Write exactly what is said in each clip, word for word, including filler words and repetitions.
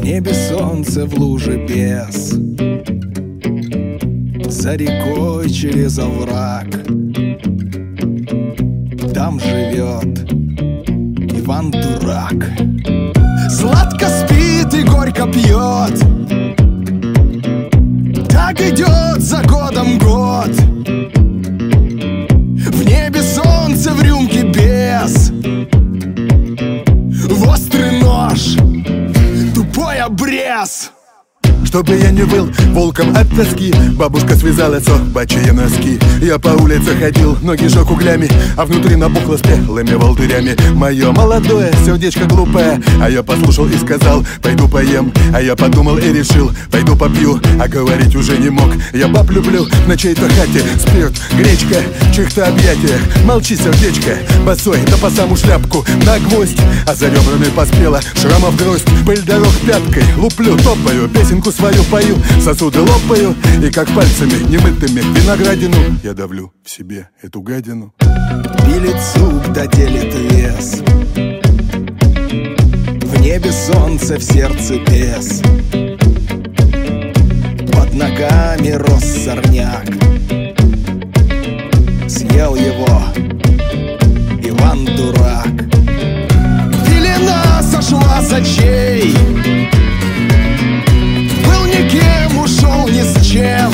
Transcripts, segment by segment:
небе солнце, в луже без, за рекой через овраг. Там живет Иван Дурак. Сладко спит и горько пьет, так идет за годом год. В небе солнце, в рюмке без, в острый нож тупой обрез. Чтобы я не был волком от тоски, бабушка связала собачьи носки. Я по улице ходил, ноги жег углями, а внутри набухло спелыми волдырями. Мое молодое сердечко глупое, а я послушал и сказал: пойду поем. А я подумал и решил: пойду попью. А говорить уже не мог. Я баб люблю на чьей-то хате. Спирт, гречка, чьих-то объятиях. Молчи, сердечко, босой, да по саму шляпку на гвоздь. А за ребрами поспела шрамов гроздь. Пыль дорог пяткой, луплю, топаю, песенку свою пою, сосуды лопаю, и как пальцами немытыми виноградину я давлю в себе эту гадину. Пилит сук, да делит вес, в небе солнце, в сердце бес. Под ногами рос сорняк, съел его Иван Дурак. Пелена сошла с очей, был никем, ушел ни с чем,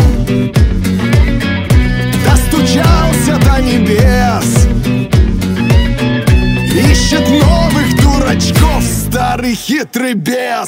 достучался до небес. Ищет новых дурачков старый хитрый бес.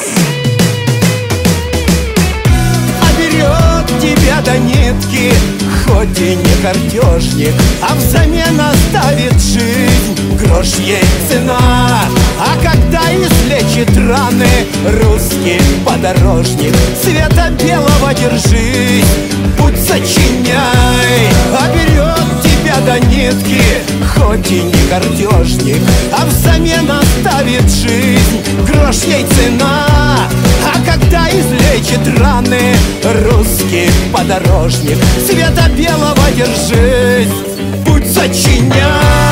А берет тебя до нитки, хоть и не картежник, а взамен оставит жизнь, грош ей цена. А когда излечит раны русский подорожник, цвета белого держись, путь сочиняй. А берет тебя до нитки, хоть и не картежник, а взамен оставит жизнь, грош ей цена. А когда излечит раны русский подорожник, цвета белого держись, путь сочиняй.